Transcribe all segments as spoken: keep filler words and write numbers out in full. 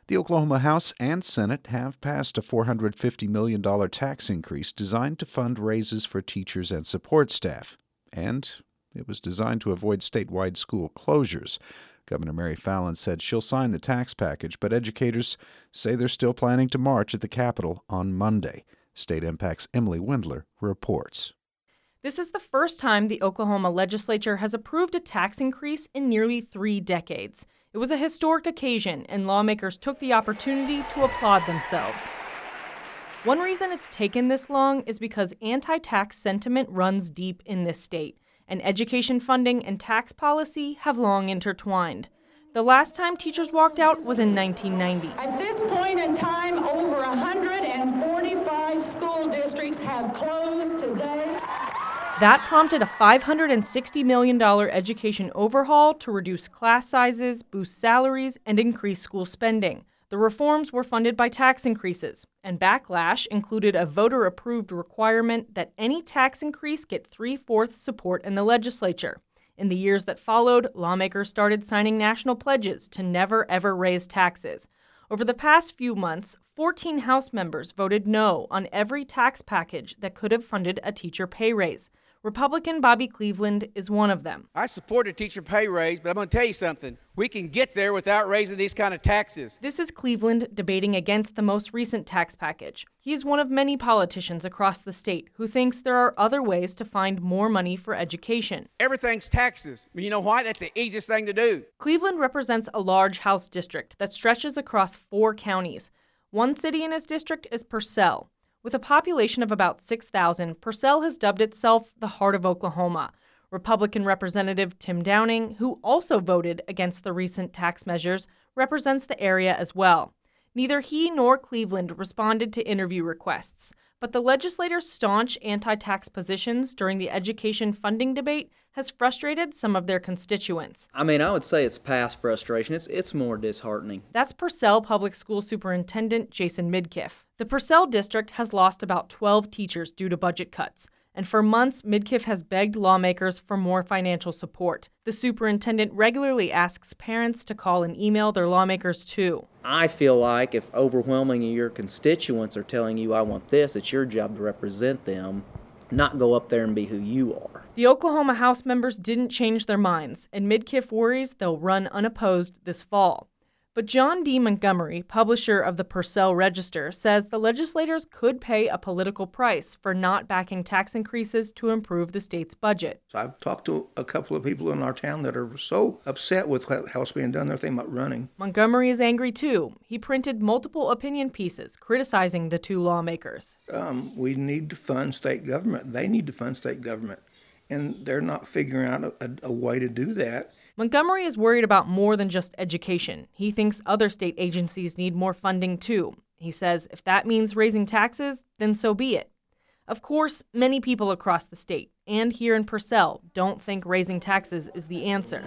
The Oklahoma House and Senate have passed a four hundred fifty million dollars tax increase designed to fund raises for teachers and support staff. And it was designed to avoid statewide school closures. Governor Mary Fallin said she'll sign the tax package, but educators say they're still planning to march at the Capitol on Monday. State Impact's Emily Wendler reports. This is the first time the Oklahoma legislature has approved a tax increase in nearly three decades. It was a historic occasion, and lawmakers took the opportunity to applaud themselves. One reason it's taken this long is because anti-tax sentiment runs deep in this state, and education funding and tax policy have long intertwined. The last time teachers walked out was in nineteen ninety. At this point in time, over one hundred forty-five school districts have closed today. That prompted a five hundred sixty million dollars education overhaul to reduce class sizes, boost salaries, and increase school spending. The reforms were funded by tax increases, and backlash included a voter-approved requirement that any tax increase get three-fourths support in the legislature. In the years that followed, lawmakers started signing national pledges to never, ever raise taxes. Over the past few months, fourteen House members voted no on every tax package that could have funded a teacher pay raise. Republican Bobby Cleveland is one of them. I support a teacher pay raise, but I'm going to tell you something. We can get there without raising these kind of taxes. This is Cleveland debating against the most recent tax package. He is one of many politicians across the state who thinks there are other ways to find more money for education. Everything's taxes. But you know why? That's the easiest thing to do. Cleveland represents a large House district that stretches across four counties. One city in his district is Purcell. With a population of about six thousand, Purcell has dubbed itself the heart of Oklahoma. Republican Representative Tim Downing, who also voted against the recent tax measures, represents the area as well. Neither he nor Cleveland responded to interview requests, but the legislator's staunch anti-tax positions during the education funding debate has frustrated some of their constituents. I mean, I would say it's past frustration. It's it's more disheartening. That's Purcell Public School Superintendent Jason Midkiff. The Purcell district has lost about twelve teachers due to budget cuts, and for months, Midkiff has begged lawmakers for more financial support. The superintendent regularly asks parents to call and email their lawmakers too. I feel like if overwhelmingly your constituents are telling you, I want this, it's your job to represent them, not go up there and be who you are. The Oklahoma House members didn't change their minds, and Midkiff worries they'll run unopposed this fall. But John D. Montgomery, publisher of the Purcell Register, says the legislators could pay a political price for not backing tax increases to improve the state's budget. So I've talked to a couple of people in our town that are so upset with how it's being done, they're thinking about running. Montgomery is angry too. He printed multiple opinion pieces criticizing the two lawmakers. Um, we need to fund state government. They need to fund state government. And they're not figuring out a, a, a way to do that. Montgomery is worried about more than just education. He thinks other state agencies need more funding too. He says if that means raising taxes, then so be it. Of course, many people across the state and here in Purcell don't think raising taxes is the answer.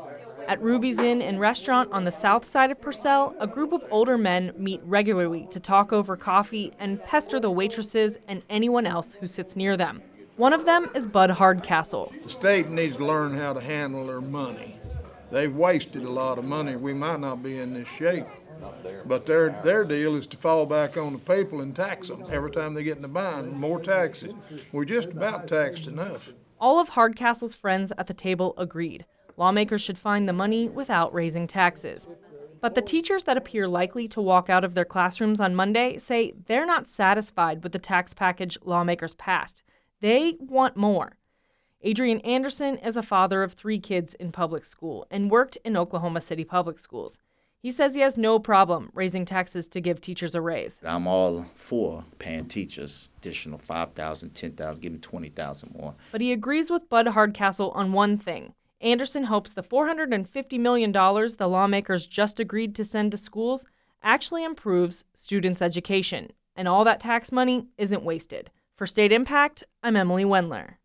At Ruby's Inn and Restaurant on the south side of Purcell, a group of older men meet regularly to talk over coffee and pester the waitresses and anyone else who sits near them. One of them is Bud Hardcastle. The state needs to learn how to handle their money. They've wasted a lot of money. We might not be in this shape. But their their deal is to fall back on the people and tax them. Every time they get in a bind, more taxes. We're just about taxed enough. All of Hardcastle's friends at the table agreed. Lawmakers should find the money without raising taxes. But the teachers that appear likely to walk out of their classrooms on Monday say they're not satisfied with the tax package lawmakers passed. They want more. Adrian Anderson is a father of three kids in public school and worked in Oklahoma City Public Schools. He says he has no problem raising taxes to give teachers a raise. I'm all for paying teachers additional five thousand dollars, ten thousand dollars, give them twenty thousand dollars more. But he agrees with Bud Hardcastle on one thing. Anderson hopes the four hundred fifty million dollars the lawmakers just agreed to send to schools actually improves students' education, and all that tax money isn't wasted. For State Impact, I'm Emily Wendler.